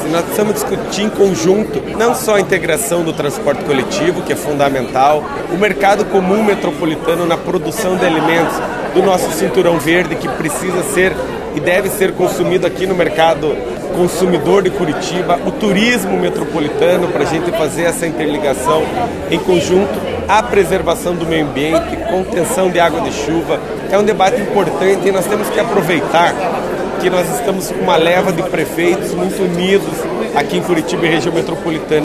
e nós precisamos discutir em conjunto não só a integração do transporte coletivo, que é fundamental, o mercado comum metropolitano na produção de alimentos do nosso cinturão verde, que precisa ser e deve ser consumido aqui no mercado consumidor de Curitiba, o turismo metropolitano, para a gente fazer essa interligação em conjunto, a preservação do meio ambiente, contenção de água de chuva. É um debate importante e nós temos que aproveitar que nós estamos com uma leva de prefeitos muito unidos aqui em Curitiba e região metropolitana.